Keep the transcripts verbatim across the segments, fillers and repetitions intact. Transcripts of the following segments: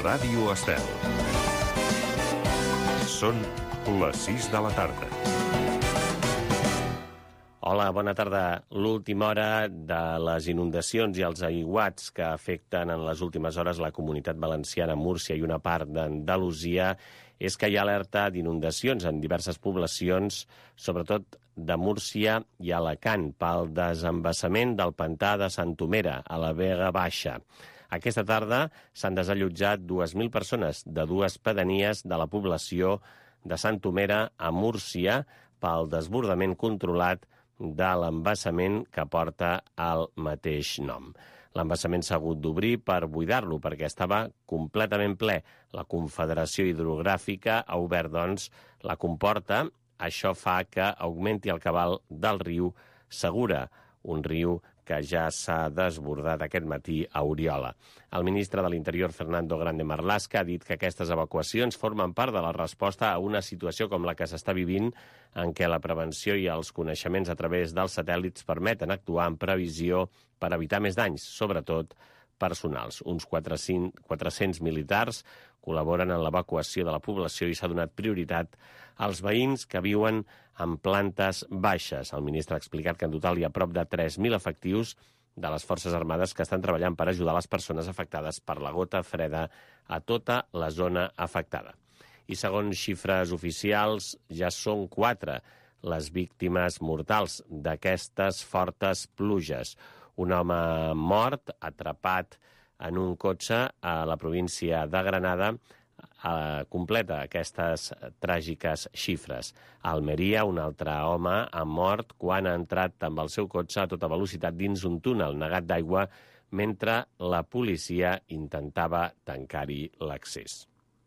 Ràdio Estel. Són les sis de la tarda. Hola, bona tarda. L'última hora de les inundacions i els aiguats que afecten en les últimes hores la Comunitat Valenciana, Múrcia i una part d'Andalusia és que hi ha alerta d'inundacions en diverses poblacions, sobretot de Múrcia i Alacant, pel desembassament del pantà de Santomera, a la Vega Baixa. Aquesta tarda s'han desallotjat dues mil persones de dues pedanies de la població de Santomera a Múrcia pel desbordament controlat de l'embassament que porta el mateix nom. L'embassament s'ha hagut d'obrir per buidar-lo perquè estava completament ple. La Confederació Hidrogràfica ha obert, doncs, la comporta. Això fa que augmenti el cabal del riu Segura, un riu que ja s'ha desbordat aquest matí a Oriola. El ministre de l'Interior, Fernando Grande Marlaska, ha dit que aquestes evacuacions formen part de la resposta a una situació com la que s'està vivint, en què la prevenció i els coneixements a través dels satèl·lits permeten actuar en previsió per evitar més danys, sobretot personals. Uns quatre-cents militars col·laboren en l'evacuació de la població i s'ha donat prioritat als veïns que viuen en plantes baixes. El ministre ha explicat que en total hi ha prop de tres mil efectius de les Forces Armades que estan treballant per ajudar les persones afectades per la gota freda a tota la zona afectada. I segons xifres oficials, ja són quatre les víctimes mortals d'aquestes fortes pluges. Un home mort, atrapat en un cotxe a la província de Granada, eh, completa aquestes tràgiques xifres. A Almeria, un altre home ha mort quan ha entrat amb el seu cotxe a tota velocitat dins un túnel negat d'aigua mentre la policia intentava tancar-hi l'accés.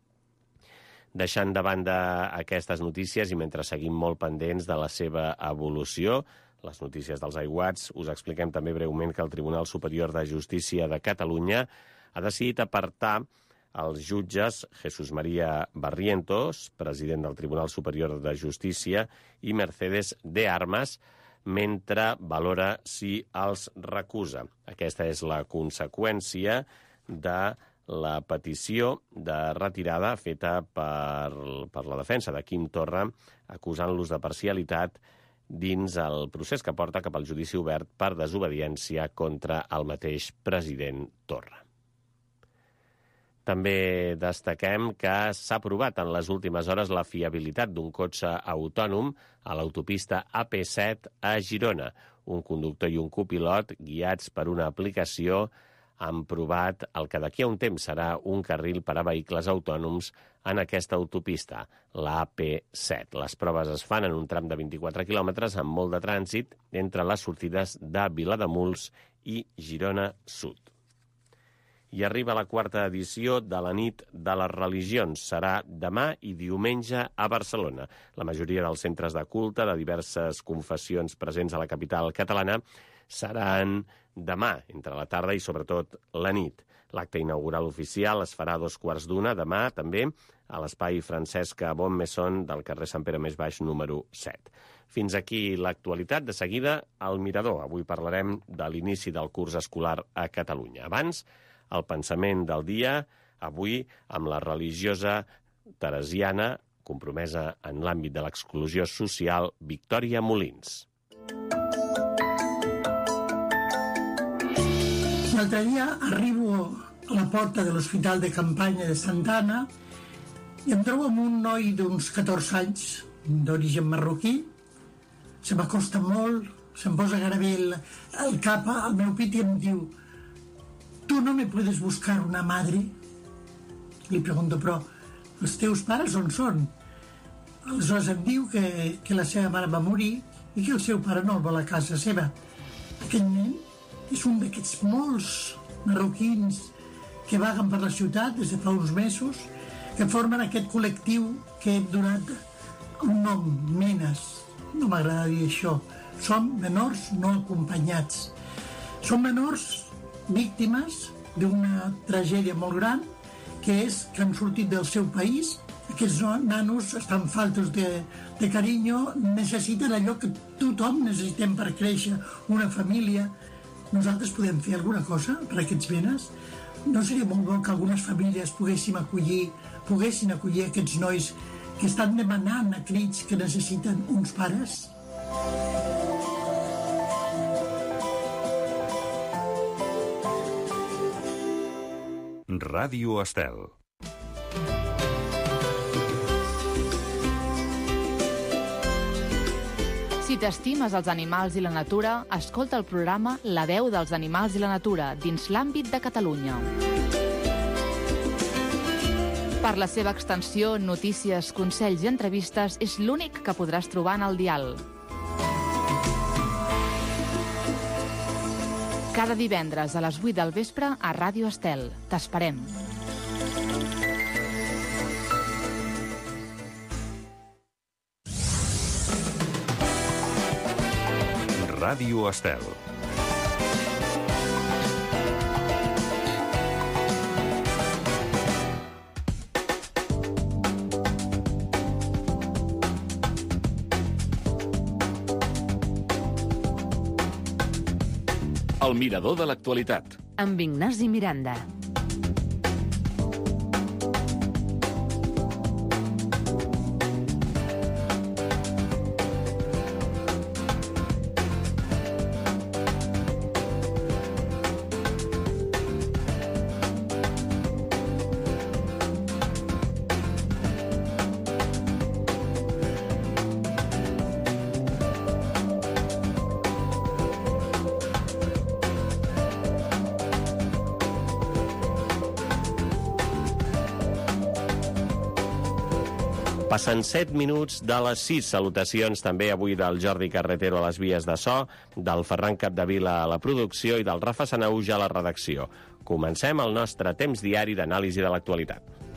Deixant de banda aquestes notícies i mentre seguim molt pendents de la seva evolució, les notícies dels aiguats, us expliquem també breument que el Tribunal Superior de Justícia de Catalunya ha decidit apartar els jutges Jesús María Barrientos, president del Tribunal Superior de Justícia, i Mercedes de Armas, mentre valora si els recusa. Aquesta és la conseqüència de la petició de retirada feta per, per la defensa de Quim Torra, acusant-los de parcialitat dins el procés que porta cap al judici obert per desobediència contra el mateix president Torra. També destaquem que s'ha provat en les últimes hores la fiabilitat d'un cotxe autònom a l'autopista A P set a Girona. Un conductor i un copilot, guiats per una aplicació, han provat el que d'aquí a un temps serà un carril per a vehicles autònoms en aquesta autopista, la A P set. Les proves es fan en un tram de vint-i-quatre quilòmetres amb molt de trànsit entre les sortides de Vilademuls i Girona Sud. I arriba la quarta edició de la nit de les religions. Serà demà i diumenge a Barcelona. La majoria dels centres de culte de diverses confessions presents a la capital catalana seran demà, entre la tarda i sobretot la nit. L'acte inaugural oficial es farà a dos quarts d'una demà, també, a l'espai Francesca Bonmesson del carrer Sant Pere Més Baix, número set. Fins aquí l'actualitat. De seguida, al Mirador. Avui parlarem de l'inici del curs escolar a Catalunya. Abans, el pensament del dia, avui amb la religiosa teresiana, compromesa en l'àmbit de l'exclusió social, Victòria Molins. L'altre dia arribo a la porta de l'Hospital de Campanya de Santa Anna i em trobo amb un noi d'uns catorze anys, d'origen marroquí. Se m'acosta molt, se'm posa gairebé el, el cap al meu pit i em diu: «Tu no me puedes buscar una madre?» Li pregunto: «Però els teus pares on són?» Aleshores em diu que, que la seva mare va morir i que el seu pare no el vol a casa seva. Aquest nen és un d'aquests molts marroquins que vaguen per la ciutat des de fa uns mesos, que formen aquest col·lectiu que hem donat un nom, Menes. No m'agrada dir això. Són menors no acompanyats. Són menors víctimes d'una tragèdia molt gran, que és que han sortit del seu país. Aquests nanos estan faltos de, de carinyo, necessiten allò que tothom necessitem per créixer, una família, nosaltres podem fer alguna cosa per a aquests menes? No seria molt bo que algunes famílies poguéssim acollir, poguessin acollir aquests nois que estan demanant a crits que necessiten uns pares? Ràdio Estel. Si t'estimes els animals i la natura, escolta el programa La veu dels animals i la natura dins l'àmbit de Catalunya. Per la seva extensió, notícies, consells i entrevistes, és l'únic que podràs trobar en el dial. Cada divendres a les vuit del vespre a Ràdio Estel. T'esperem. Ràdio Estel. El mirador de l'actualitat. Amb Ignasi Miranda. Passen set minuts de les sis. Salutacions també avui del Jordi Carretero a les vies de so, del Ferran Capdevila a la producció i del Rafa Sanauja a la redacció. Comencem el nostre temps diari d'anàlisi de l'actualitat.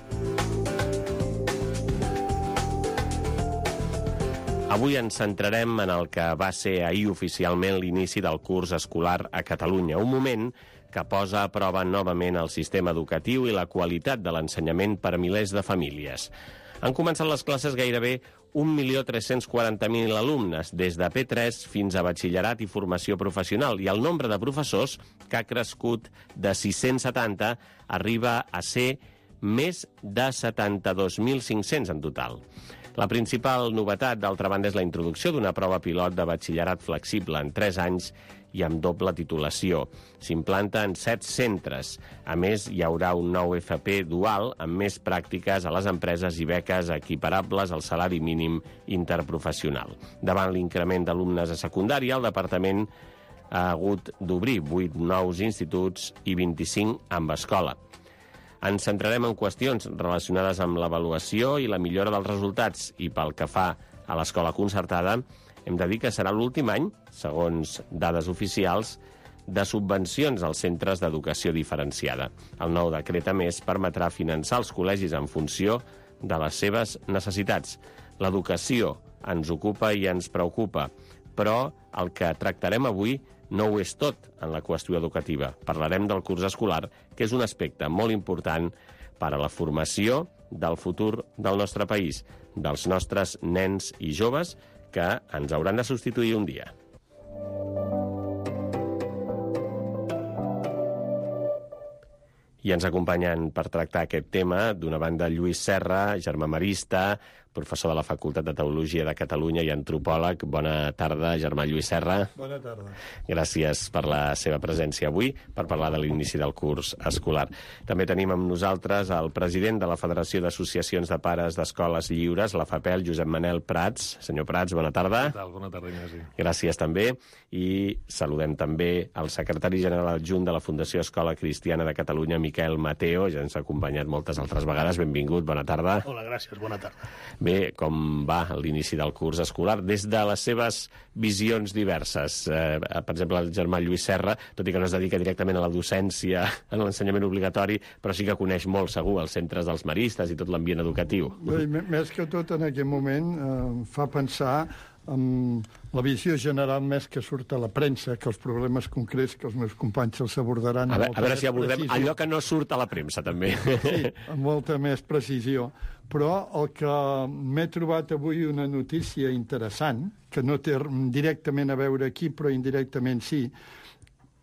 Avui ens centrarem en el que va ser ahir oficialment l'inici del curs escolar a Catalunya, un moment que posa a prova novament el sistema educatiu i la qualitat de l'ensenyament per a milers de famílies. Han començat les classes gairebé un milió tres-cents quaranta mil alumnes, des de P tres fins a batxillerat i formació professional, i el nombre de professors, que ha crescut de sis-cents setanta, arriba a ser més de setanta-dos mil cinc-cents en total. La principal novetat, d'altra banda, és la introducció d'una prova pilot de batxillerat flexible en tres anys i amb doble titulació. S'implanta en set centres. A més, hi haurà un nou F P dual amb més pràctiques a les empreses i beques equiparables al salari mínim interprofessional. Davant l'increment d'alumnes a secundària, el departament ha hagut d'obrir vuit nous instituts i vint-i-cinc amb escola. Ens centrarem en qüestions relacionades amb l'avaluació i la millora dels resultats, i pel que fa a l'escola concertada, hem de dir que serà l'últim any, segons dades oficials, de subvencions als centres d'educació diferenciada. El nou decret, a més, permetrà finançar els col·legis en funció de les seves necessitats. L'educació ens ocupa i ens preocupa, però el que tractarem avui no ho és tot en la qüestió educativa. Parlarem del curs escolar, que és un aspecte molt important per a la formació del futur del nostre país, dels nostres nens i joves, que ens hauran de substituir un dia. I ens acompanyen per tractar aquest tema, d'una banda, Lluís Serra, germà marista, professor de la Facultat de Teologia de Catalunya i antropòleg. Bona tarda, germà Lluís Serra. Bona tarda. Gràcies per la seva presència avui, per parlar de l'inici del curs escolar. També tenim amb nosaltres el president de la Federació d'Associacions de Pares d'Escoles Lliures, la FAPEL, Josep Manel Prats. Senyor Prats, bona tarda. Què tal? Bona tarda, Ignasi. Gràcies també. I saludem també el secretari general adjunt de la Fundació Escola Cristiana de Catalunya, Miquel Mateo. Ja ens ha acompanyat moltes altres vegades. Benvingut, bona tarda. Hola, gràcies, bona tarda. Bé, com va l'inici del curs escolar? Des de les seves visions diverses. Eh, per exemple, el germà Lluís Serra, tot i que no es dedica directament a la docència, en l'ensenyament obligatori, però sí que coneix molt segur els centres dels maristes i tot l'ambient educatiu. Bé, més que tot, en aquest moment, eh, fa pensar amb la visió general més que surt a la premsa, que els problemes concrets que els meus companys els abordaran... A, ve, a veure si abordem precisió. Allò que no surt a la premsa, també. Sí, amb molta més precisió. Però el que m'he trobat avui una notícia interessant, que no té directament a veure aquí, però indirectament sí,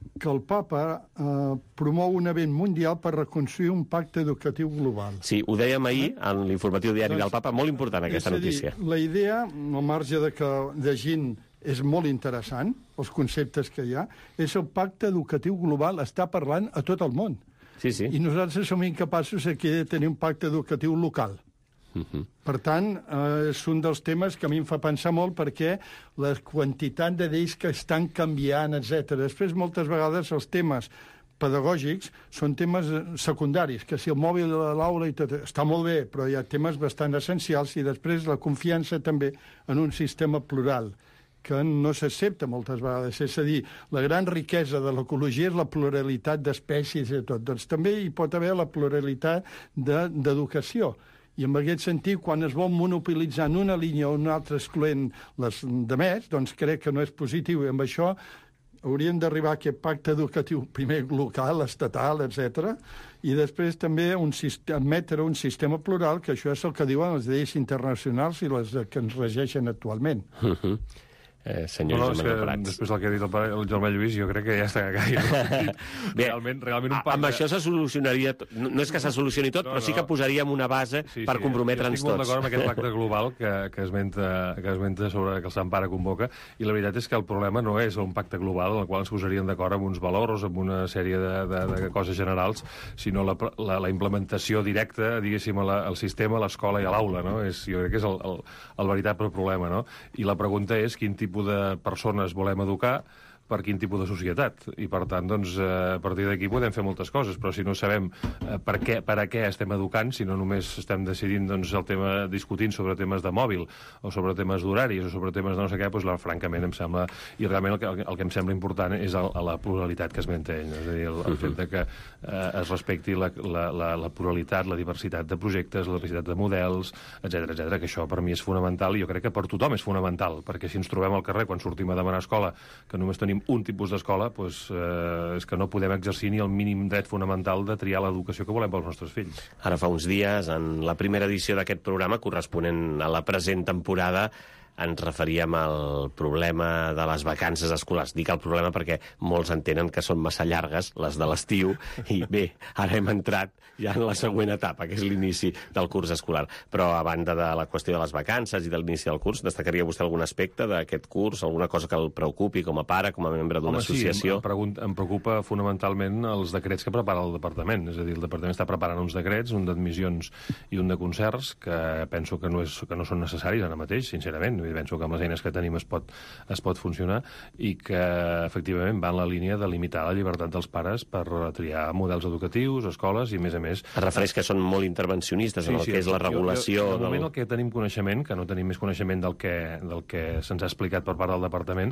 que el papa eh, promou un event mundial per reconstruir un pacte educatiu global. Sí, ho dèiem ahir en l'informatiu diari doncs, del papa, molt important aquesta és a dir, notícia. La idea, al marge de que llegint és molt interessant, els conceptes que hi ha, és el pacte educatiu global, està parlant a tot el món. Sí, sí. I nosaltres som incapaços aquí de tenir un pacte educatiu local. Uh-huh. Per tant, eh, és un dels temes que a mi em fa pensar molt perquè la quantitat de lleis que estan canviant, etcètera. Després, moltes vegades, els temes pedagògics són temes secundaris, que si el mòbil a l'aula i tot, està molt bé, però hi ha temes bastant essencials i després la confiança també en un sistema plural que no s'accepta moltes vegades. És a dir, la gran riquesa de l'ecologia és la pluralitat d'espècies i tot. Doncs també hi pot haver la pluralitat d'educació. I en aquest sentit, quan es vol monopolitzar en una línia o una altra excloent les demés, doncs crec que no és positiu. I amb això hauríem d'arribar a aquest pacte educatiu, primer local, estatal, etcètera, i després també un admetre un sistema plural, que això és el que diuen les lleis internacionals i les que ens regeixen actualment. Uh-huh. Eh, senyor no, Josep Manuel Prats. Després del que ha dit el, pare, el Germà Lluís, jo crec que ja està gaire. Bé, realment, realment un pacte... amb això se solucionaria tot. No, no és que se solucioni tot, no, però sí que posaríem una base sí, per sí, comprometre'ns tots. Estic molt d'acord amb aquest pacte global que, que, esmenta, que esmenta sobre que el Sant Pare convoca, i la veritat és que el problema no és un pacte global en el qual ens posaríem d'acord amb uns valors, amb una sèrie de, de, de coses generals, sinó la, la, la implementació directa, diguéssim, la, al sistema, a l'escola i a l'aula, no? És, jo crec que és el, el, el veritable problema, no? I la pregunta és quin tipus de persones volem educar per quin tipus de societat. I, per tant, doncs, a partir d'aquí podem fer moltes coses, però si no sabem per què, per a què estem educant, si no només estem decidint, doncs, el tema, discutint sobre temes de mòbil, o sobre temes d'horaris, o sobre temes de no sé què, doncs, la, francament, em sembla... I realment el que, el que em sembla important és el, la pluralitat que esmenta ell, és a dir, el, el fet de que eh, es respecti la, la, la, la pluralitat, la diversitat de projectes, la diversitat de models, etcètera, etcètera, que això per mi és fonamental, i jo crec que per tothom és fonamental, perquè si ens trobem al carrer quan sortim a demanar escola, que només tenim un tipus d'escola, doncs, eh, és que no podem exercir ni el mínim dret fonamental de triar l'educació que volem pels nostres fills. Ara fa uns dies, en la primera edició d'aquest programa, corresponent a la present temporada, ens referíem al problema de les vacances escolars. Dic el problema perquè molts entenen que són massa llargues, les de l'estiu, i bé, ara hem entrat ja en la següent etapa, que és l'inici del curs escolar. Però a banda de la qüestió de les vacances i de l'inici del curs, destacaria vostè algun aspecte d'aquest curs, alguna cosa que el preocupi com a pare, com a membre d'una associació? Sí, em, em preocupa fonamentalment els decrets que prepara el departament. És a dir, el departament està preparant uns decrets, un d'admissions i un de concerts, que penso que no, és, que no són necessaris ara mateix, sincerament. Penso que amb les eines que tenim es pot, es pot funcionar, i que efectivament va en la línia de limitar la llibertat dels pares per triar models educatius, escoles, i a més a més... Es refereix que són molt intervencionistes sí, en el sí, que és la regulació... Jo, jo, de moment el que tenim coneixement, que no tenim més coneixement del que, del que se'ns ha explicat per part del departament,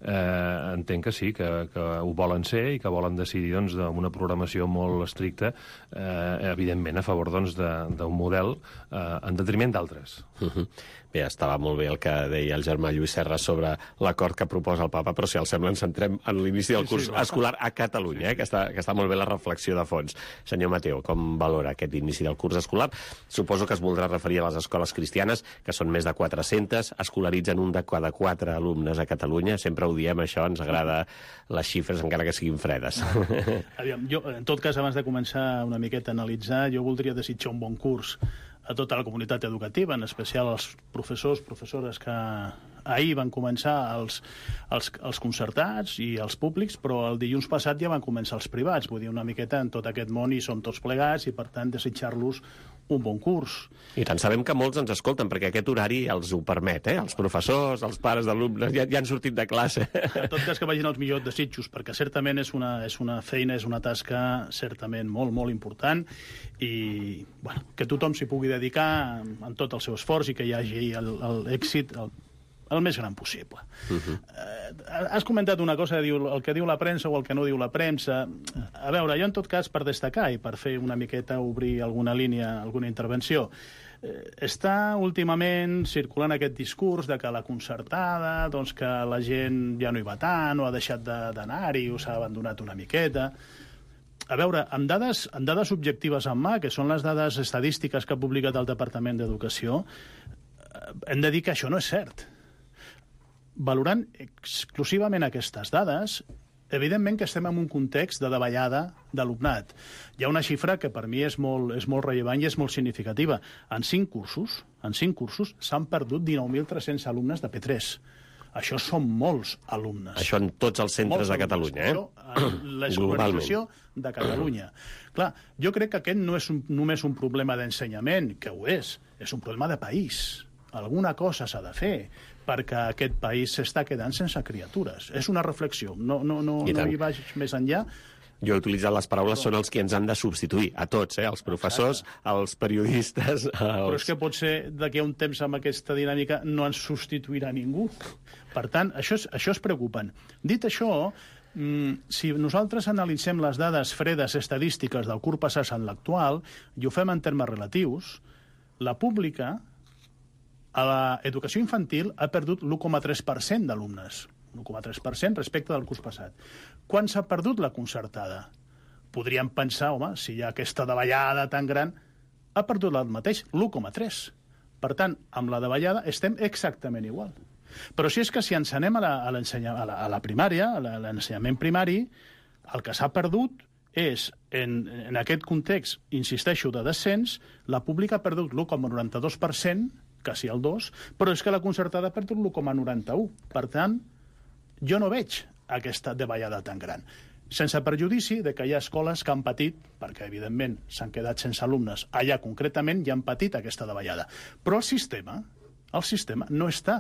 eh, entenc que sí, que, que ho volen ser i que volen decidir, doncs, amb una programació molt estricta, eh, evidentment a favor, doncs, d'un model eh, en detriment d'altres. Uh-huh. Bé, estava molt bé el que deia el Germà Lluís Serra sobre l'acord que proposa el papa, però si el sembla ens centrem en l'inici del curs sí, sí, escolar a Catalunya, eh, que, està, que està molt bé la reflexió de fons. Senyor Mateo, com valora aquest inici del curs escolar? Suposo que es voldrà referir a les escoles cristianes, que són més de quatre-centes, escolaritzen un de cada quatre alumnes a Catalunya. Sempre ho diem, això, ens agrada les xifres, encara que siguin fredes. Aviam, jo, en tot cas, abans de començar una miqueta a analitzar, jo voldria desitjar un bon curs a tota la comunitat educativa, en especial als professors, professores que ahir van començar els, els, els concertats i els públics, però el dilluns passat ja van començar els privats, vull dir, una miqueta en tot aquest món hi som tots plegats i, per tant, desitjar-los un bon curs. I tant, sabem que molts ens escolten, perquè aquest horari els ho permet, eh? Els professors, els pares d'alumnes, ja, ja han sortit de classe. En tot cas, que vagin els millors desitjos, perquè certament és una, és una feina, és una tasca certament molt, molt important, i bueno, que tothom s'hi pugui dedicar en tot el seu esforç i que hi hagi l'èxit el, el més gran possible. Uh-huh. eh, has comentat una cosa, diu, el que diu la premsa o el que no diu la premsa. A veure, jo en tot cas, per destacar i per fer una miqueta, obrir alguna línia, alguna intervenció, eh, està últimament circulant aquest discurs de que la concertada, doncs que la gent ja no hi va tant, o ha deixat d'anar-hi, o s'ha abandonat una miqueta. A veure, amb dades, amb dades objectives en mà, que són les dades estadístiques que ha publicat el Departament d'Educació, hem de dir que això no és cert. Valorant exclusivament aquestes dades, evidentment que estem en un context de davallada d'alumnat. Hi ha una xifra que per mi és molt, és molt rellevant i és molt significativa. En cinc cursos, en cinc cursos s'han perdut dinou mil tres-cents alumnes de P tres. Això són molts alumnes. Això en tots els centres molts de Catalunya, eh? Això, l'escolarització de Catalunya. Clar, jo crec que aquest no és un, només un problema d'ensenyament, que ho és, és un problema de país. Alguna cosa s'ha de fer perquè aquest país s'està quedant sense criatures. És una reflexió, no, no, no, no hi vaig més enllà. Jo he utilitzat les paraules, són els que ens han de substituir, a tots, eh? Els professors, els periodistes... Els... Però és que potser d'aquí a un temps amb aquesta dinàmica no ens substituirà ningú. Per tant, això és, això és preocupant. Dit això, si nosaltres analitzem les dades fredes estadístiques del curs passat en l'actual, i ho fem en termes relatius, la pública, a l'educació infantil, ha perdut l'u coma tres per cent d'alumnes. l'u coma tres per cent respecte del curs passat. Quan s'ha perdut la concertada? Podríem pensar, home, si hi ha aquesta davallada tan gran, ha perdut el mateix, l'u coma tres. Per tant, amb la davallada estem exactament igual. Però si és que si ens anem a la, a a la, a la primària, a l'ensenyament primari, el que s'ha perdut és, en, en aquest context, insisteixo, de descens, la pública ha perdut l'u coma noranta-dos per cent, quasi el dos, però és que la concertada ha perdut l'u coma noranta-u. Per tant, jo no veig aquesta davallada tan gran. Sense perjudici de que hi ha escoles que han patit, perquè evidentment s'han quedat sense alumnes, allà concretament ja han patit aquesta davallada. Però el sistema, el sistema no està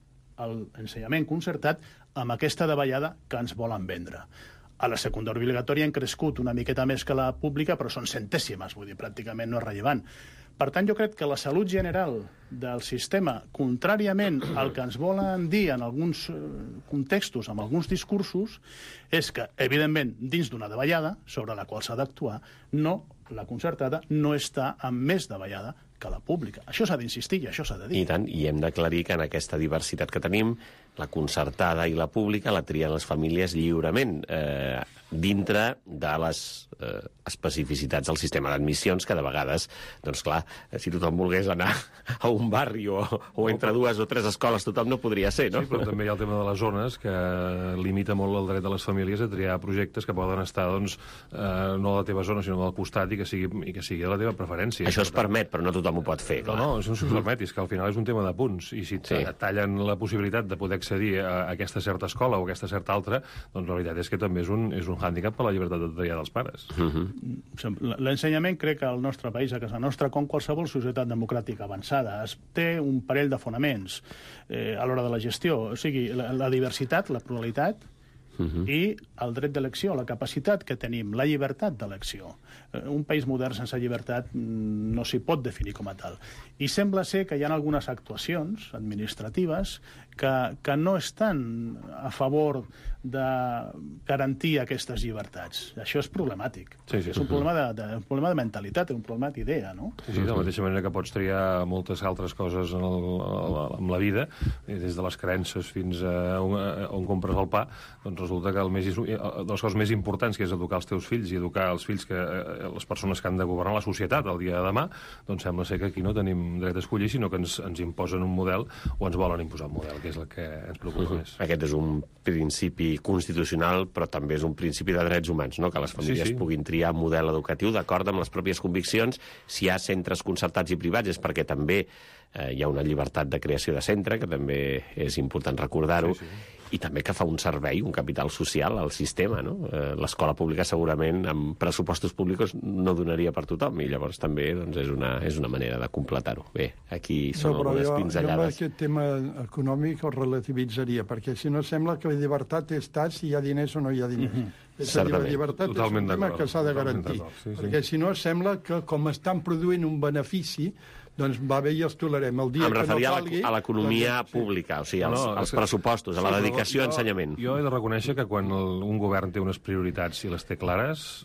a l'ensenyament concertat amb aquesta davallada que ens volen vendre. A la secundària obligatòria han crescut una miqueta més que la pública, però són centèsimes, vull dir, pràcticament no és rellevant. Per tant, jo crec que la salut general del sistema, contràriament al que ens volen dir en alguns contextos, en alguns discursos, és que, evidentment, dins d'una davallada, sobre la qual s'ha d'actuar, no, la concertada no està amb més davallada que la pública. Això s'ha d'insistir i això s'ha de dir. I tant, i hem d'aclarir que en aquesta diversitat que tenim, la concertada i la pública la trien les famílies lliurement, eh, dintre de les eh, especificitats del sistema d'admissions, que de vegades, doncs clar, si tothom volgués anar a un barri o, o entre dues o tres escoles, tothom no podria ser, no? Sí, però també hi ha el tema de les zones, que limita molt el dret de les famílies a triar projectes que poden estar, doncs, eh, no a la teva zona, sinó al costat, i que sigui, i que sigui de la teva preferència. Això es permet, però no tothom ho pot fer, clar. No, no, això no s'ho permet, és que al final és un tema de punts, i si sí. tallen la possibilitat de poder accedir a aquesta certa escola o a aquesta certa altra, doncs la veritat és que també és un, és un hàndicap per la llibertat de triar dels pares. Uh-huh. L'ensenyament crec que al nostre país, a casa nostra, com qualsevol societat democràtica avançada, es té un parell de fonaments eh, a l'hora de la gestió. O sigui, la, la diversitat, la pluralitat, Uh-huh. i el dret d'elecció, la capacitat que tenim, la llibertat d'elecció. Un país modern sense llibertat no s'hi pot definir com a tal. I sembla ser que hi ha algunes actuacions administratives que, que no estan a favor de garantir aquestes llibertats. Això és problemàtic. Sí, sí, és un problema de, de, un problema de mentalitat, un problema d'idea, no? Sí, de la mateixa manera que pots triar moltes altres coses en, el, en la vida, des de les creences fins a on, a on compres el pa, doncs resulta que el més, de les coses més importants, que és educar els teus fills i educar els fills, que les persones que han de governar la societat el dia de demà, doncs sembla ser que aquí no tenim dret a escollir, sinó que ens, ens imposen un model o ens volen imposar un model, que és el que ens preocupa uh-huh. més. Aquest és un principi constitucional, però també és un principi de drets humans, no? Que les famílies sí, sí. puguin triar un model educatiu d'acord amb les pròpies conviccions. Si hi ha centres concertats i privats és perquè també eh, hi ha una llibertat de creació de centre, que també és important recordar-ho, sí, sí. i també que fa un servei, un capital social al sistema, no? Eh, l'escola pública segurament amb pressupostos públics no donaria per tothom, i llavors també doncs, és, una, és una manera de completar-ho. Bé, aquí són no, algunes jo, pinzellades. Jo aquest tema econòmic el relativitzaria, perquè si no sembla que la llibertat està si hi ha diners o no hi ha diners. Mm-hmm. La llibertat Totalment és un tema que s'ha de garantir, sí, sí. perquè si no sembla que com estan produint un benefici, doncs va bé i els tolerem. El dia em referia que no calgui, a l'economia doncs, pública, o sigui, als, no, no, als pressupostos, a la dedicació jo, a ensenyament. Jo he de reconèixer que quan el, un govern té unes prioritats i les té clares,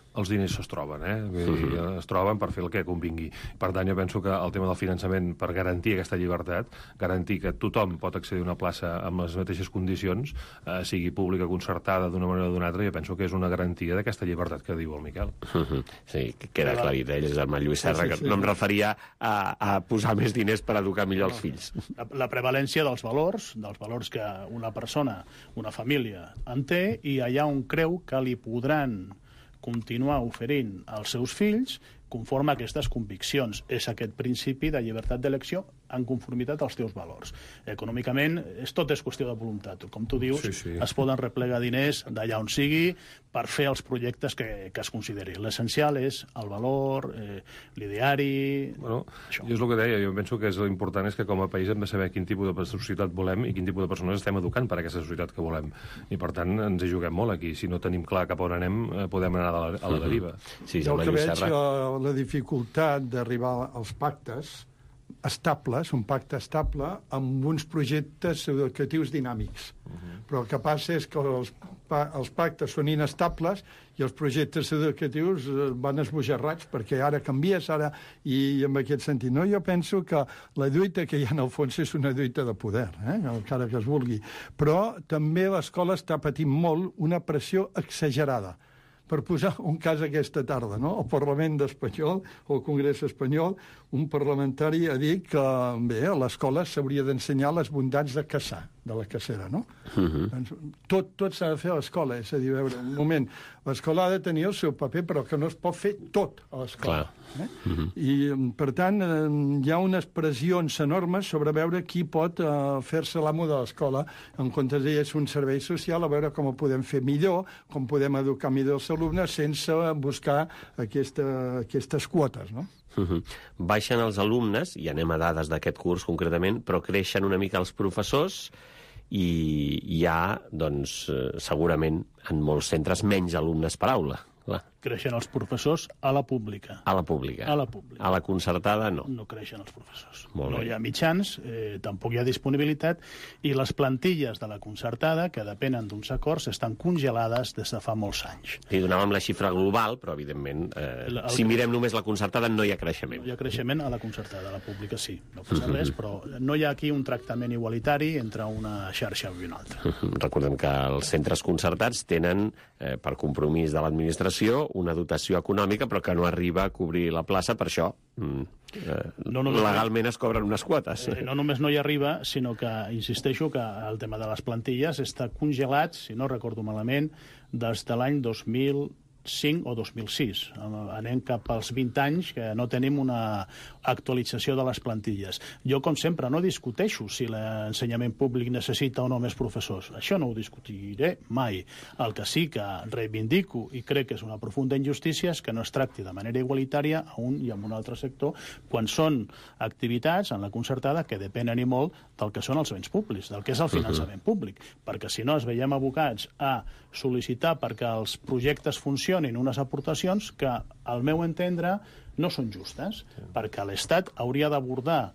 els diners es troben, eh? Vull dir, es troben per fer el que convingui. Per tant, jo penso que el tema del finançament, per garantir aquesta llibertat, garantir que tothom pot accedir a una plaça amb les mateixes condicions, eh, sigui pública, concertada, d'una manera o d'una altra, jo penso que és una garantia d'aquesta llibertat que diu el Miquel. Sí, queda clarit, eh? És el Lluís Serra, Sí, sí, sí. que no em referia a, a posar més diners per educar millor els fills. La, la prevalència dels valors, dels valors que una persona, una família en té, i allà on creu que li podran continuar oferint als seus fills conforme a aquestes conviccions. És aquest principi de llibertat d'elecció en conformitat als teus valors. Econòmicament, és, tot és qüestió de voluntat. Com tu dius, Sí, sí. es poden replegar diners d'allà on sigui per fer els projectes que, que es consideri. L'essencial és el valor, eh, l'ideari... Bueno, això. jo és el que deia, jo penso que és l'important és que com a país hem de saber quin tipus de societat volem i quin tipus de persones estem educant per a aquesta societat que volem. I per tant ens hi juguem molt aquí. Si no tenim clar cap on anem, eh, podem anar a la, a la deriva. Sí, Jo el que Lluís veig, Serra. eh, la dificultat d'arribar als pactes estables, un pacte estable, amb uns projectes educatius dinàmics. Uh-huh. Però el que passa és que els, pa els pactes són inestables i els projectes educatius eh, van esbojarrats perquè ara canvies, ara... I, i en aquest sentit, no? Jo penso que la lluita que hi ha en el fons és una lluita de poder, eh? Encara que es vulgui. Però també l'escola està patint molt una pressió exagerada. Per posar un cas aquesta tarda, no? El Parlament espanyol, o el Congrés espanyol, un parlamentari ha dit que, bé, a l'escola s'hauria d'ensenyar les bondats de caçar, de la cacera, no? Uh-huh. Doncs tot tot s'ha de fer a l'escola, és a dir, a veure, un moment, l'escola ha de tenir el seu paper, però que no es pot fer tot a l'escola. Eh? Uh-huh. I, per tant, eh, hi ha unes pressions enormes sobre veure qui pot eh, fer-se l'amo de l'escola, en comptes d'ell és un servei social, a veure com ho podem fer millor, com podem educar millor els alumnes sense buscar aquesta, aquestes quotes, no? Uh -huh. Baixen els alumnes, i anem a dades d'aquest curs concretament, però creixen una mica els professors i hi ha, doncs, segurament, en molts centres menys alumnes per aula. Clar. Creixen els professors a la pública. A la pública. A la pública. A la concertada, no. No creixen els professors. Molt no bé. hi ha mitjans, eh, tampoc hi ha disponibilitat, i les plantilles de la concertada, que depenen d'uns acords, estan congelades des de fa molts anys. Li donàvem la xifra global, però, evidentment, eh, El- el- si mirem només la concertada, no hi ha creixement. Hi ha creixement a la concertada, a la pública sí. No passa res, però no hi ha aquí un tractament igualitari entre una xarxa i una altra. Recordem que els centres concertats tenen, eh, per compromís de l'administració, una dotació econòmica, però que no arriba a cobrir la plaça, per això mm, eh, No només- legalment es cobren unes quotes. Eh, no només no hi arriba, sinó que, insisteixo, que el tema de les plantilles està congelat, si no recordo malament, des de l'any dos mil cinc o dos mil sis. Anem cap als vint anys que no tenim una actualització de les plantilles. Jo, com sempre, no discuteixo si l'ensenyament públic necessita o no més professors. Això no ho discutiré mai. El que sí que reivindico, i crec que és una profunda injustícia, és que no es tracti de manera igualitària a un i a un altre sector quan són activitats en la concertada que depenen i molt del que són els béns públics, del que és el finançament públic. Perquè si no es veiem abocats a sol·licitar perquè els projectes funcionin unes aportacions que, al meu entendre, no són justes, sí. perquè l'Estat hauria d'abordar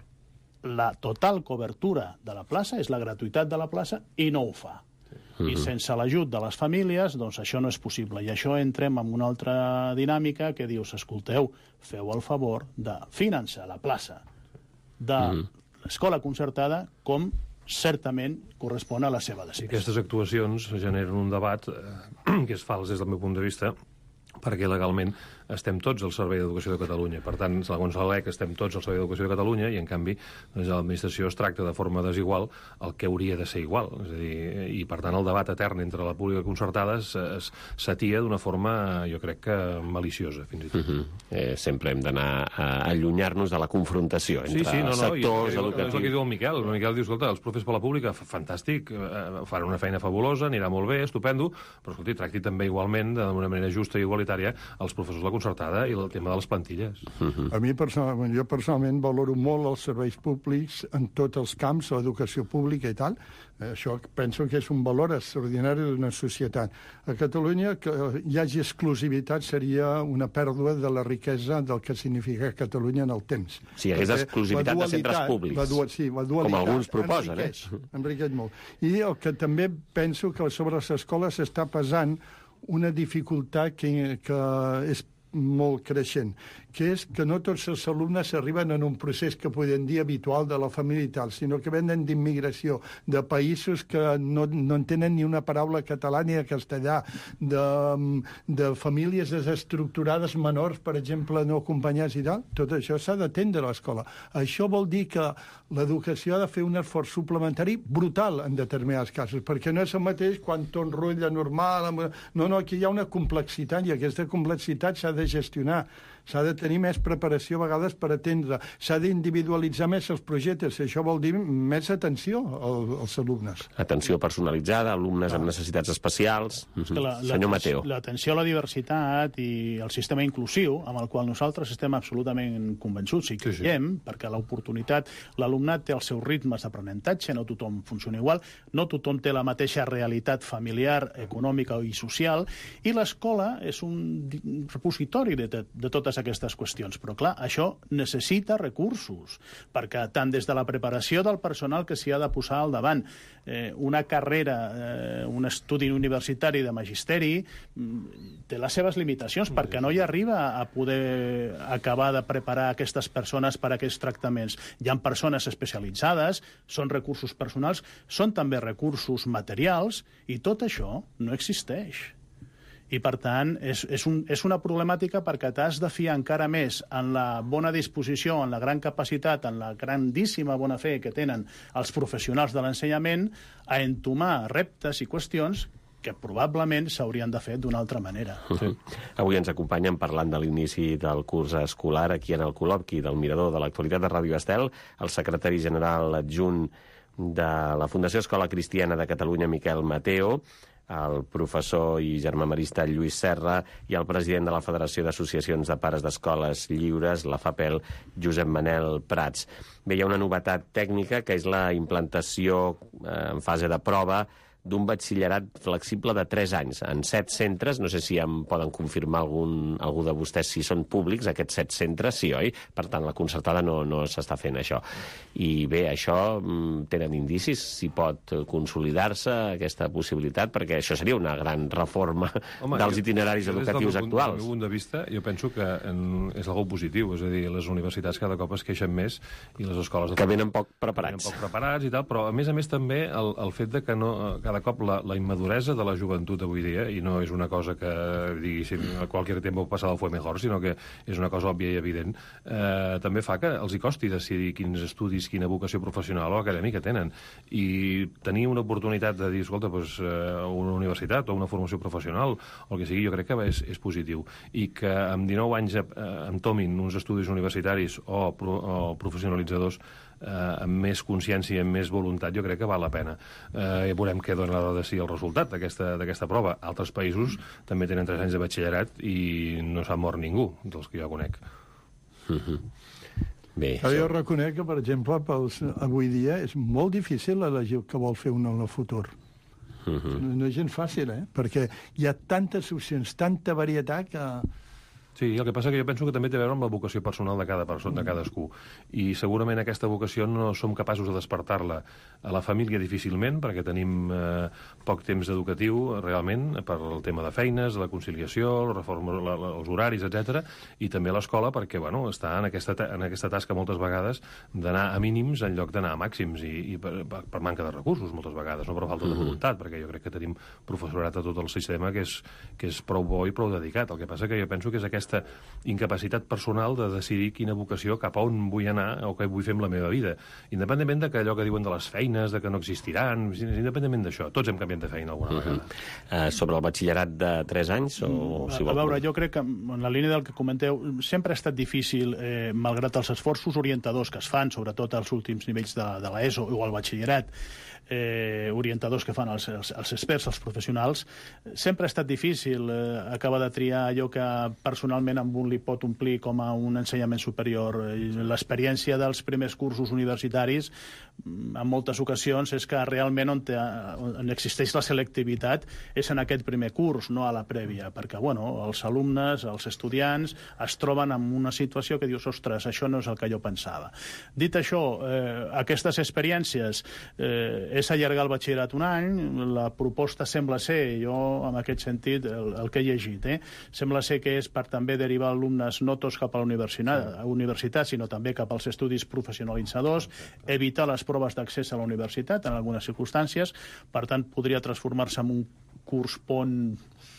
la total cobertura de la plaça, és la gratuïtat de la plaça, i no ho fa. I sense l'ajut de les famílies, doncs això no és possible. I això entrem en una altra dinàmica que dius, escolteu, feu el favor de finançar la plaça de l'escola concertada com certament correspon a la seva designació. Aquestes actuacions generen un debat eh, que és fals des del meu punt de vista, perquè legalment estem tots al Servei d'Educació de Catalunya. Per tant, segons la L E C, estem tots al Servei d'Educació de Catalunya i, en canvi, doncs, l'administració es tracta de forma desigual el que hauria de ser igual. És a dir, i, per tant, el debat etern entre la pública i concertada s'atia d'una forma, jo crec que maliciosa, fins i tot. Uh -huh. eh, sempre hem d'anar a allunyar-nos de la confrontació entre sí, sí, no, no, sectors i, educatius. És el que diu el Miquel. El Miquel diu, escolta, els profes per la pública, fantàstic, eh, fan una feina fabulosa, anirà molt bé, estupendo, però, escolti, tracti també igualment, d'una manera justa i igualitària, els professors de la concertada i el tema de les plantilles. Uh-huh. A mi, personalment, jo personalment valoro molt els serveis públics en tots els camps, l'educació pública i tal. Eh, això penso que és un valor extraordinari d'una societat. A Catalunya, que hi hagi exclusivitat seria una pèrdua de la riquesa del que significa Catalunya en el temps. Si hi hagués Perquè exclusivitat la de centres públics, la dual, sí, la dualitat, com alguns proposen, enriqueix, eh? enriqueix molt. I el que també penso que sobre les escoles s'està pesant una dificultat que, que és molt creixent, que és que no tots els alumnes arriben en un procés que podem dir habitual de la família i tal, sinó que venen d'immigració, de països que no, no entenen ni una paraula català ni de castellà, de, de famílies desestructurades menors, per exemple, no acompanyats i tal. Tot això s'ha d'atendre a l'escola. Això vol dir que l'educació ha de fer un esforç suplementari brutal en determinats casos, perquè no és el mateix quan tot rutlla normal... No, no, aquí hi ha una complexitat i aquesta complexitat s'ha de gestionar. S'ha de tenir més preparació a vegades per atendre. S'ha d'individualitzar més els projectes. Això vol dir més atenció als alumnes. Atenció personalitzada, alumnes ah. amb necessitats especials. Mm-hmm. la, Senyor Mateo. L'atenció a la diversitat i el sistema inclusiu, amb el qual nosaltres estem absolutament convençuts i creiem, sí, sí. perquè l'oportunitat, l'alumnat té els seus ritmes d'aprenentatge, no tothom funciona igual, no tothom té la mateixa realitat familiar, econòmica i social, i l'escola és un repositori de, de totes aquestes qüestions. Però, clar, això necessita recursos, perquè tant des de la preparació del personal que s'hi ha de posar al davant, eh, una carrera, eh, un estudi universitari de magisteri, té les seves limitacions, perquè no hi arriba a poder acabar de preparar aquestes persones per a aquests tractaments. Hi ha persones especialitzades, són recursos personals, són també recursos materials, i tot això no existeix. I, per tant, és, és, un, és una problemàtica perquè t'has de fiar encara més en la bona disposició, en la gran capacitat, en la grandíssima bona fe que tenen els professionals de l'ensenyament a entomar reptes i qüestions que probablement s'haurien de fer d'una altra manera. Sí. Avui ens acompanyen parlant de l'inici del curs escolar aquí en el col·loqui del Mirador de l'Actualitat de Ràdio Estel, el secretari general adjunt de la Fundació Escola Cristiana de Catalunya, Miquel Mateo, el professor i germamarista Lluís Serra i el president de la Federació d'Associacions de Pares d'Escoles Lliures, la FAPEL, Josep Manel Prats. Bé, hi ha una novetat tècnica, que és la implantació eh, en fase de prova d'un batxillerat flexible de tres anys, en set centres. No sé si em poden confirmar algun, algú de vostès si són públics, aquests set centres, sí, oi? Per tant, la concertada no, no s'està fent això. I bé, això tenen indicis, si pot consolidar-se aquesta possibilitat, perquè això seria una gran reforma Home, dels itineraris jo, educatius des del actuals. Des del meu punt de vista, jo penso que en, és algo positiu, és a dir, les universitats cada cop es queixen més i les escoles... Que venen poc preparats. Venen poc preparats i tal, però a més a més també el, el fet de que no, cada cop la, la immaduresa de la joventut avui dia, i no és una cosa que diguéssim a qualsevol temps pasado fue mejor, sinó que és una cosa òbvia i evident, eh, també fa que els hi costi decidir quins estudis, quina vocació professional o acadèmica tenen. I tenir una oportunitat de dir, escolta, doncs, eh, una universitat o una formació professional, o el que sigui, jo crec que és, és positiu. I que amb dinou anys eh, entomin uns estudis universitaris o, pro, o professionalitzadors Eh, amb més consciència i amb més voluntat, jo crec que val la pena. Eh, veurem què dona de si el resultat d'aquesta prova. Altres països també tenen tres anys de batxillerat i no s'ha mort ningú, dels que jo conec. Mm-hmm. Bé, jo això... reconec que, per exemple, pels, avui dia és molt difícil elegir el que vol fer un en el futur. Mm-hmm. No és gens fàcil, eh? Perquè hi ha tantes opcions, tanta varietat que... Sí, el que passa que jo penso que també té a veure amb la vocació personal de cada persona, de cadascú. I segurament aquesta vocació no som capaços de despertar-la a la família difícilment, perquè tenim eh, poc temps educatiu, realment, per el tema de feines, la conciliació, la reforma, la, la, els horaris, etcètera, i també a l'escola, perquè bueno, està en aquesta, en aquesta tasca moltes vegades d'anar a mínims en lloc d'anar a màxims, i, i per, per manca de recursos moltes vegades, no per falta de voluntat, perquè jo crec que tenim professorat a tot el sistema que és, que és prou bo i prou dedicat. El que passa que jo penso que és aquesta incapacitat personal de decidir quina vocació, cap a on vull anar o què vull fer amb la meva vida. Independentment de que allò que diuen de les feines, de que no existiran, independentment d'això, tots hem canviat de feina alguna vegada. Uh-huh. uh, sobre el batxillerat de tres anys? O, mm, si a, a veure, jo crec que en la línia del que comenteu, sempre ha estat difícil, eh, malgrat els esforços orientadors que es fan, sobretot als últims nivells de, de l'ESO o el batxillerat, eh, orientadors que fan els, els, els experts, els professionals, sempre ha estat difícil eh, acabar de triar allò que personalment finalment amb un li pot omplir com a un ensenyament superior. L'experiència dels primers cursos universitaris en moltes ocasions és que realment on, te, on existeix la selectivitat és en aquest primer curs, no a la prèvia, perquè bueno, els alumnes, els estudiants es troben en una situació que dius, ostres, això no és el que jo pensava. Dit això, eh, aquestes experiències eh, és allargar el batxillerat un any. La proposta sembla ser, jo en aquest sentit, el, el que he llegit, eh, sembla ser que és per també derivar alumnes no tots cap a la universitat, a universitat, sinó també cap als estudis professionalitzadors, evitar les proves d'accés a la universitat en algunes circumstàncies, per tant podria transformar-se en un curs pont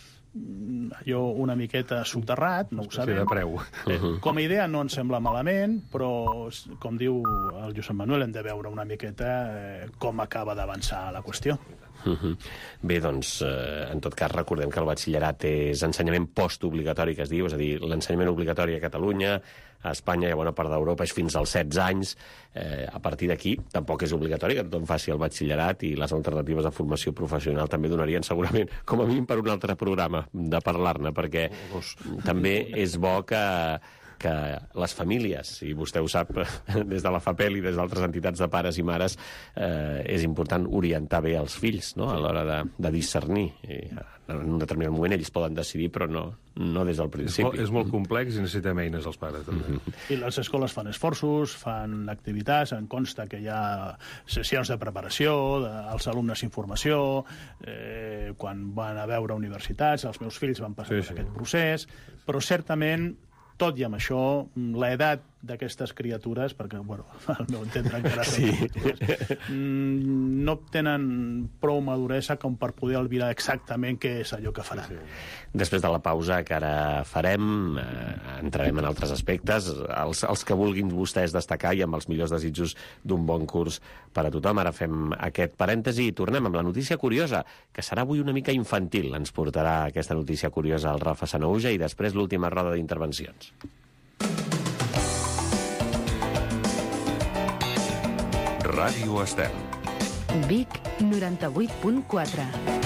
allò una miqueta soterrat, no ho sabem. Sí, de preu. Eh, com a idea no ens sembla malament, però, com diu el Josep Manuel, hem de veure una miqueta eh, com acaba d'avançar la qüestió. Uh-huh. Bé, doncs, eh, en tot cas, recordem que el batxillerat és ensenyament postobligatori, que es diu, és a dir, l'ensenyament obligatori a Catalunya, a Espanya i a bona part d'Europa és fins als setze anys. Eh, a partir d'aquí tampoc és obligatori que tothom faci el batxillerat, i les alternatives de formació professional també donarien segurament, com a mínim, per un altre programa de parlar-ne, perquè també és bo que que les famílies, i vostè ho sap des de la FAPEL i des d'altres entitats de pares i mares, eh, és important orientar bé els fills, no?, a l'hora de, de discernir. I en un determinat moment ells poden decidir, però no, no des del principi. És molt, és molt complex i necessitem eines els pares, també. Mm-hmm. I les escoles fan esforços, fan activitats, em consta que hi ha sessions de preparació, de, els alumnes informació, eh, quan van a veure universitats, els meus fills van passar sí, per sí. aquest procés, però certament tot i amb això, l'edat d'aquestes criatures, perquè, bueno, al meu entendre encara són sí. criatures, no tenen prou maduresa com per poder albirar exactament què és allò que faran. Sí, sí. Després de la pausa que ara farem, eh, entrarem en altres aspectes, els, els que vulguin vostès destacar, i amb els millors desitjos d'un bon curs per a tothom. Ara fem aquest parèntesi i tornem amb la notícia curiosa, que serà avui una mica infantil. Ens portarà aquesta notícia curiosa el Rafa Sanahuja, i després l'última roda d'intervencions. Ràdio Estel. Vic, noranta-vuit punt quatre.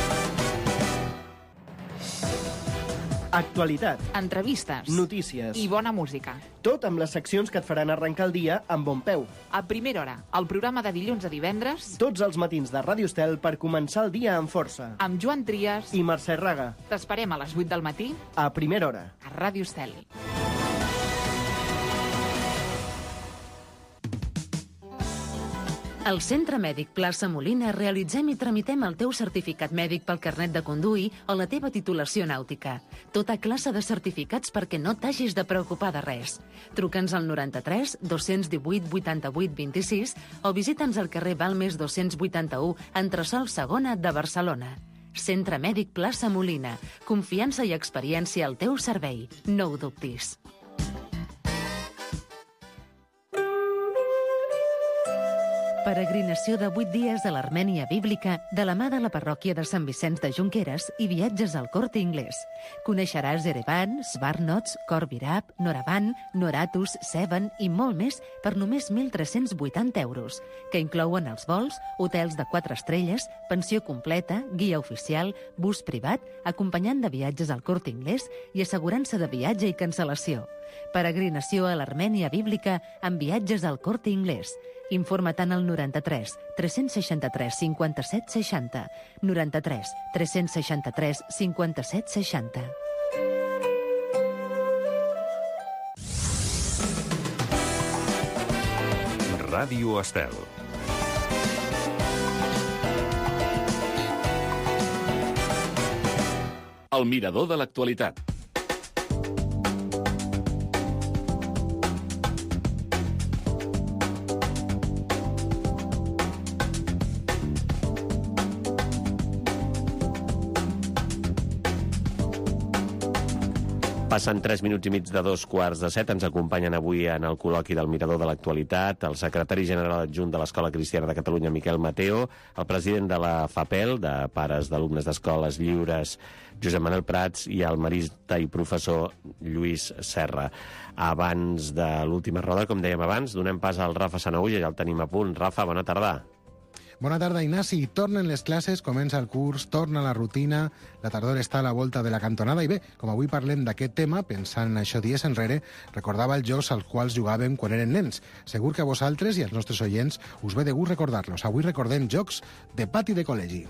Actualitat. Entrevistes. Notícies. I bona música. Tot amb les seccions que et faran arrencar el dia amb bon peu. A primera hora, el programa de dilluns a divendres. Tots els matins de Ràdio Estel per començar el dia amb força. Amb Joan Trias i Mercè Raga. T'esperem a les vuit del matí. A primera hora. A Ràdio Estel. Al Centre Mèdic Plaça Molina realitzem i tramitem el teu certificat mèdic pel carnet de conduir o la teva titulació nàutica. Tota classe de certificats perquè no t'hagis de preocupar de res. Truca'ns al noranta-tres dos-cents divuit vuitanta-vuit vint-i-sis o visita'ns al carrer Balmes dos-cents vuitanta-u, entresòl segona de Barcelona. Centre Mèdic Plaça Molina. Confiança i experiència al teu servei. No ho dubtis. Peregrinació de vuit dies a l'Armènia bíblica de la mà de la parròquia de Sant Vicenç de Junqueras i viatges al Corte Inglés. Coneixeràs Erevan, Svarnots, Khor Virab, Noravan, Noratus, Sevan i molt més per només mil tres-cents vuitanta euros, que inclouen els vols, hotels de quatre estrelles, pensió completa, guia oficial, bus privat, acompanyant de viatges al Corte Inglés i assegurança de viatge i cancel·lació. Peregrinació a l'Armènia bíblica amb viatges al Corte Inglés. Informa-te'n al noranta-tres tres-cents seixanta-tres cinquanta-set seixanta, noranta-tres tres-cents seixanta-tres cinquanta-set seixanta. Ràdio Estel. El mirador de l'actualitat. Passen tres minuts i mig de dos quarts de set. Ens acompanyen avui en el col·loqui del Mirador de l'Actualitat el secretari general adjunt de l'Escola Cristiana de Catalunya, Miquel Mateo, el president de la FAPEL, de Pares d'Alumnes d'Escoles Lliures, Josep Manuel Prats, i el marista i professor Lluís Serra. Abans de l'última roda, com dèiem abans, donem pas al Rafa Sanahuja, ja el tenim a punt. Rafa, bona tarda. Bona tarda, Ignasi. Tornen les classes, comença el curs, torna la rutina, la tardor està a la volta de la cantonada i bé, com avui parlem d'aquest tema, pensant en això dies enrere, recordava els jocs als quals jugàvem quan eren nens. Segur que a vosaltres i als nostres oients us ve de gust recordar-los. Avui recordem jocs de pati de col·legi.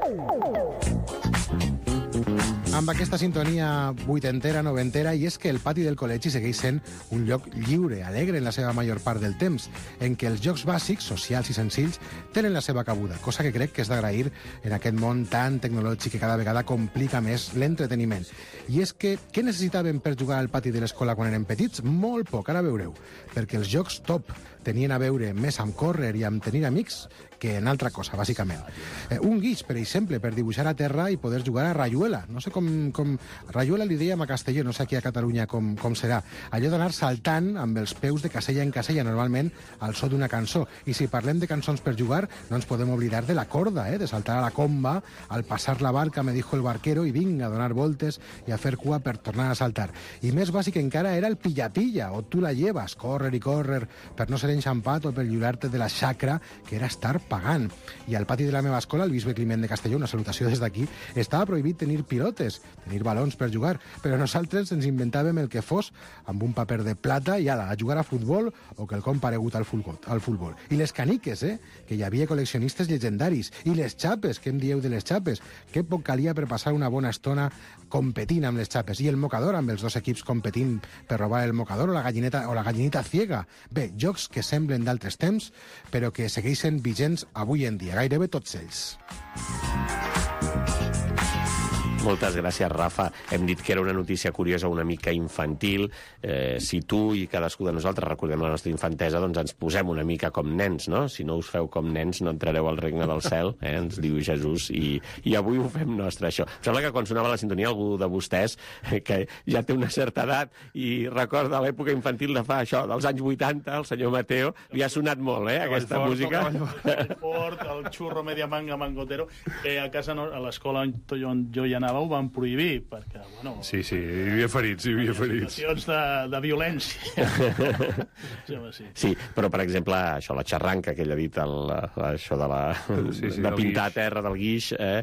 Amb aquesta sintonia vuitentera, noventera, i és que el pati del col·legi segueix sent un lloc lliure, alegre en la seva major part del temps, en què els jocs bàsics, socials i senzills, tenen la seva cabuda, cosa que crec que és d'agrair en aquest món tan tecnològic que cada vegada complica més l'entreteniment. I és que, què necessitàvem per jugar al pati de l'escola quan érem petits? Molt poc, ara veureu, perquè els jocs top tenien a veure més amb córrer i amb tenir amics que en altra cosa, bàsicament. Eh, un guix, per exemple, per dibuixar a terra i poder jugar a rayuela. No sé com... com... Rayuela li dèiem a Castelló, no sé aquí a Catalunya com, com serà. Allò d'anar saltant amb els peus de casella en casella, normalment al so d'una cançó. I si parlem de cançons per jugar, no ens podem oblidar de la corda, eh? De saltar a la comba, al passar la barca, me dijo el barquero, i vinga, a donar voltes i a fer cua per tornar a saltar. I més bàsic encara era el pilla-pilla, o tu la llevas, córrer i córrer per no ser enxampat o per lliurar-te de la xacra, que era estar pagant. I al pati de la meva escola, el bisbe Climent de Castelló, una salutació des d'aquí, estava prohibit tenir pilotes, tenir balons per jugar, però nosaltres ens inventàvem el que fos amb un paper de plata i ala, a jugar a futbol o quelcom paregut al futbol. Al futbol. I les caniques, eh? Que hi havia col·leccionistes llegendaris. I les xapes, què em dieu de les xapes? Que poc calia per passar una bona estona competint amb les xapes. I el mocador, amb els dos equips competint per robar el mocador o la gallineta o la gallinita ciega. Bé, jocs que semblen d'altres temps, però que segueixen vigents avui en dia, gairebé tots ells. Moltes gràcies, Rafa. Hem dit que era una notícia curiosa, una mica infantil. Eh, si tu i cadascú de nosaltres recordem la nostra infantesa, doncs ens posem una mica com nens, no? Si no us feu com nens, no entrareu al regne del cel, eh? Ens diu Jesús, i, i avui ho fem nostre, això. Em sembla que quan sonava la sintonia algú de vostès, eh, que ja té una certa edat i recorda l'època infantil de fa això, dels anys vuitanta, el senyor Mateo, li ha sonat molt, eh, aquesta fort, música. El fort, el xurro media manga mangotero, que a casa, no, a l'escola on jo hi anava, ho van prohibir, perquè, bueno... Sí, sí, hi havia ferits, hi havia ferits. Situacions de, de violència. sí, sí, però, per exemple, això, la xarranca, que ell ha dit, el, això de la... Sí, sí, de pintar a terra del guix, eh,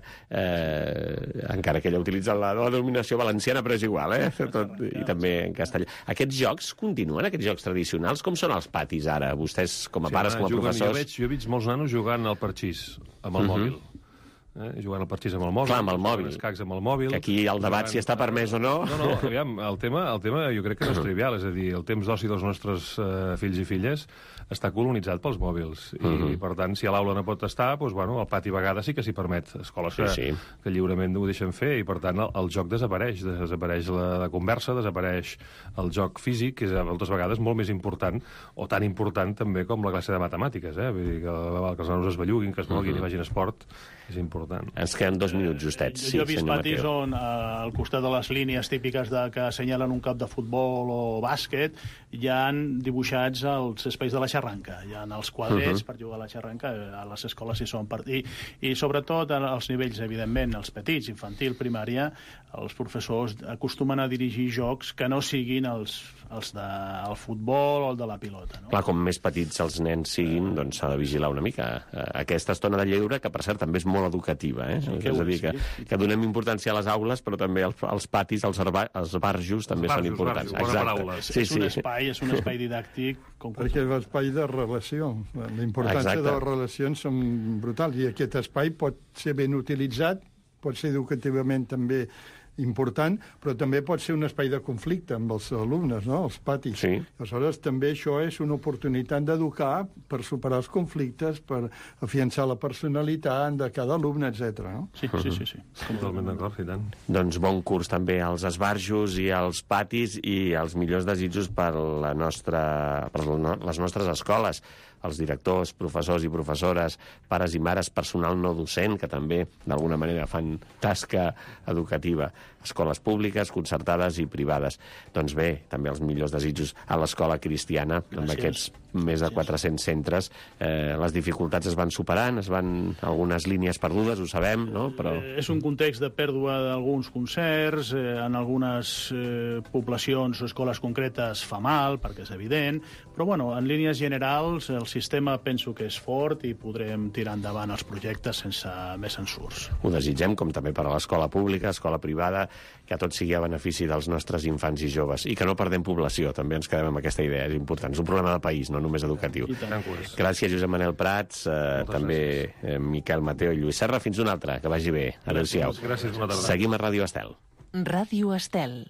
eh, encara que ella utilitza la, la denominació valenciana, però és igual, eh? Tot, i també en castellà. Aquests jocs continuen, aquests jocs tradicionals? Com són els patis ara? Vostès, com a sí, pares, com a juguen, professors... Jo veig, jo veig molts nanos jugant al parxís, amb el uh-huh. mòbil. Eh, jugant al parxís amb el mòbil. Clar, amb el mòbil. Escacs amb el mòbil. Que aquí el debat jugant... si està permès o no... No, no, aviam, el tema, el tema jo crec que no és trivial, és a dir, el temps d'oci dels nostres uh, fills i filles està colonitzat pels mòbils. I, uh-huh. i per tant, si a l'aula no pot estar, doncs, bueno, al pati a vegades sí que s'hi permet. Escoles que, sí, sí. que lliurement ho deixen fer, i per tant el, el joc desapareix. Desapareix la, la conversa, desapareix el joc físic, que és moltes vegades molt més important, o tan important també com la classe de matemàtiques, eh? Vull dir que, que els nanos es belluguin, que es moguin uh-huh. i vagin a esport, és important. Ens queden dos minuts justets. Jo, sí, jo he vist patis on, al costat de les línies típiques de, que assenyalen un camp de futbol o bàsquet, hi han dibuixats els espais de la xarranca, hi ha els quadrets uh-huh. per jugar a la xarranca, a les escoles hi són per... I, i sobretot als nivells, evidentment, els petits, infantil, primària, els professors acostumen a dirigir jocs que no siguin els, els del futbol o el de la pilota. No? Clar, com més petits els nens siguin, doncs s'ha de vigilar una mica. Aquesta estona de lleure, que per cert també és molt educativa, eh? Sí, és a dir, que, que donem importància a les aules, però també els, els patis, els, arba, els barjos també els barjos, són importants. Barjos, bona paraula. Sí, és, sí. Un espai, és un espai didàctic. Com Perquè és l'espai de relació. La importància Exacte. de les relacions són brutals, i aquest espai pot ser ben utilitzat, pot ser educativament també important, però també pot ser un espai de conflicte amb els alumnes, no? Els patis. Sí. Aleshores, també això és una oportunitat d'educar per superar els conflictes, per afiançar la personalitat de cada alumne, etcètera. No? Sí, sí, sí, sí. Totalment d'acord, i tant. Doncs bon curs també als esbarjos i als patis, i els millors desitjos per, la nostra, per les nostres escoles, els directors, professors i professores, pares i mares, personal no docent, que també d'alguna manera fan tasca educativa. escoles públiques, concertades i privades. Doncs bé, també els millors desitjos a l'escola cristiana, Gràcies. Amb aquests més de quatre-cents centres. Eh, les dificultats es van superant, es van algunes línies perdudes, ho sabem, no? Però... Eh, és un context de pèrdua d'alguns concerts, eh, en algunes eh, poblacions o escoles concretes fa mal, perquè és evident, però bueno, en línies generals el sistema penso que és fort i podrem tirar endavant els projectes sense més ensurts. Ho desitgem, com també per a l'escola pública, escola privada, que tot sigui a benefici dels nostres infants i joves. I que no perdem població, també ens quedem amb aquesta idea, és important. És un problema de país, no només educatiu. Gràcies, Josep Manel Prats, eh, també eh, Miquel Mateo i Lluís Serra. Fins una altra, que vagi bé. Adéu-siau. Gràcies, bona tarda. Seguim a Ràdio Estel. Ràdio Estel.